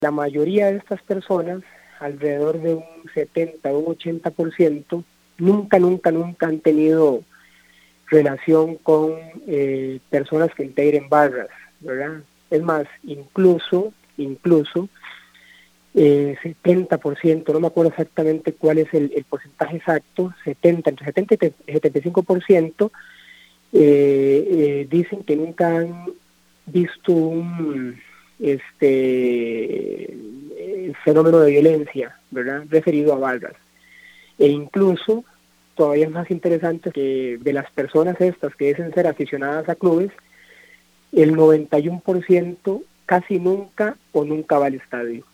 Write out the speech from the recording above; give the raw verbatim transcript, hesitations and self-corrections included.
La mayoría de estas personas, alrededor de un setenta o un ochenta por ciento, nunca, nunca, nunca han tenido relación con eh, personas que integren barras, ¿verdad? Es más, incluso, incluso, eh, setenta por ciento, no me acuerdo exactamente cuál es el, el porcentaje exacto, setenta, entre setenta y setenta y cinco por ciento eh, eh, dicen que nunca han visto un este eh, fenómeno de violencia, ¿verdad?, referido a barras. E incluso, todavía es más interesante, que de las personas estas que dicen ser aficionadas a clubes, el noventa y uno por ciento casi nunca o nunca va al estadio.